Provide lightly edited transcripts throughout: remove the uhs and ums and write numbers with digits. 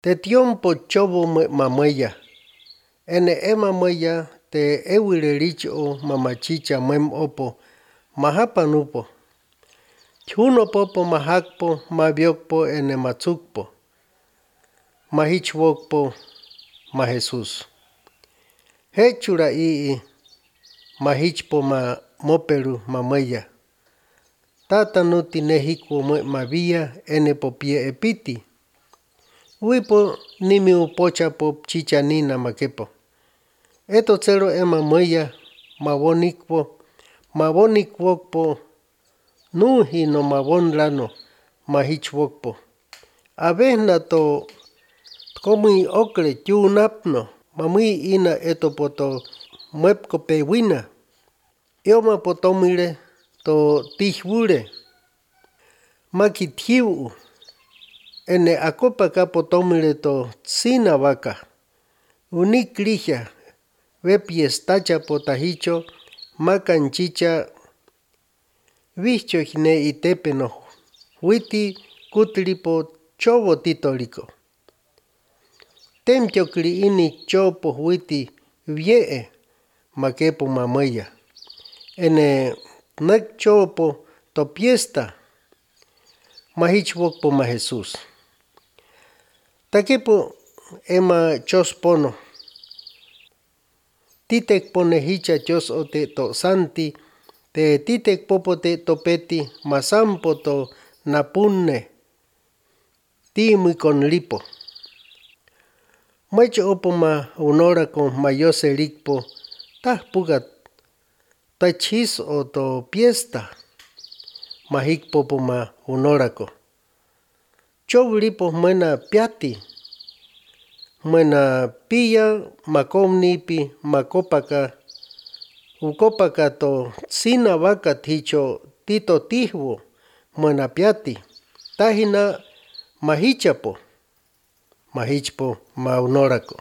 Te tiempo chobo mamueya. Ene mamueya te ewirericho mamachicha mem opo. Mahapanupo. Chuno popo mahakpo mabiokpo ene matsukpo. Mahichwokpo ma Jesus. Hechura mahichpo ma moperu mamueya. Tata nuti nehiko mavia ene popie epiti. Wipo nimi upocha po chichanina makepo. Eto cero mamueya mavonikpo nuhi no mavon lano mahichwokpo. Avena to komi okle tiunapno mamui ina eto poto muepko pewina. Ioma potomile to tihwure. Makithiu ene akopa ka potomile to tsina vaca. Uniklija vepiestacha potahicho makanchicha vicho jine itepeno. Huiti kutlipo chovo titoliko. Temtiokli ini chopo huiti vie makepo mamueya. Ene nek chopo to piesta mahichwokpo ma Jesus. Takepo ema chospono. Titek ponehicha chos ote to santi. Te titek popote to peti masampo to napunne. Timui con lipo. Macho opo ma unora con mayose likpo. Tahpugat. Tachis o to piesta. Mahik popo ma unorako. Chowlipo mena piati. Mena pia makomnipi makopaka. Ukopaka to sina vaca ticho tito tihwo. Mena piati. Tahina mahichapo. Mahichpo ma unorako.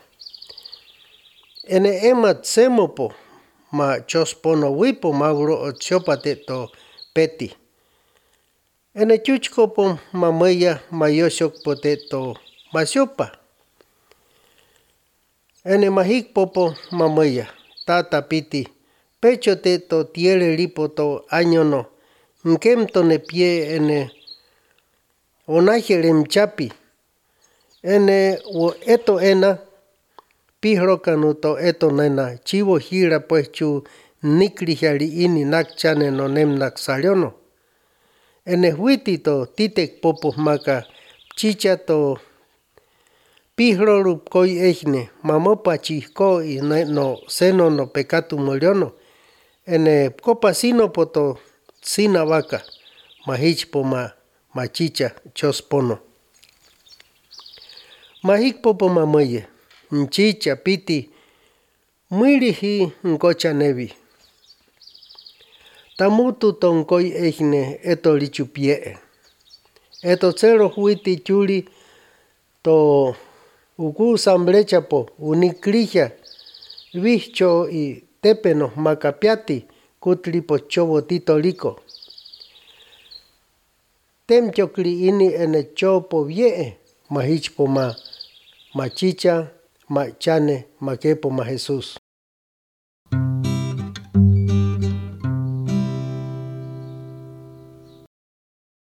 Ene tsemopo ma chospono wipo mauro o chopate to peti. Ene chuchkopo mamueya mayoshok poteto masiopa. Ene mahikpopo mamueya tata piti. Pecho teto tiele lipoto añono. Nkemto ne pie ene onajelem chapi. Ene eto ena pihrokanuto eto nena chivo hira pues chu niklijali ini nakchane no nem naksaliono. Ene huitito titek popo maka chicha to pihrorup koi ejne mamopa chihko y no seno no pecatu moliono. Ene kopasino poto sina vaca mahichpo machicha chospono. Mahikpopo mamueye, nchicha piti, muirihi nkocha nevi. Tamutu tonkoi ejne eto lichupie. Eto cero huiti chuli to uku samblechapo uniklija vicho y tepeno makapiati kutlipo chovo titoliko. Temtiokli ini ene chopo vie mahichpo machicha, machane, makepo ma Jesus.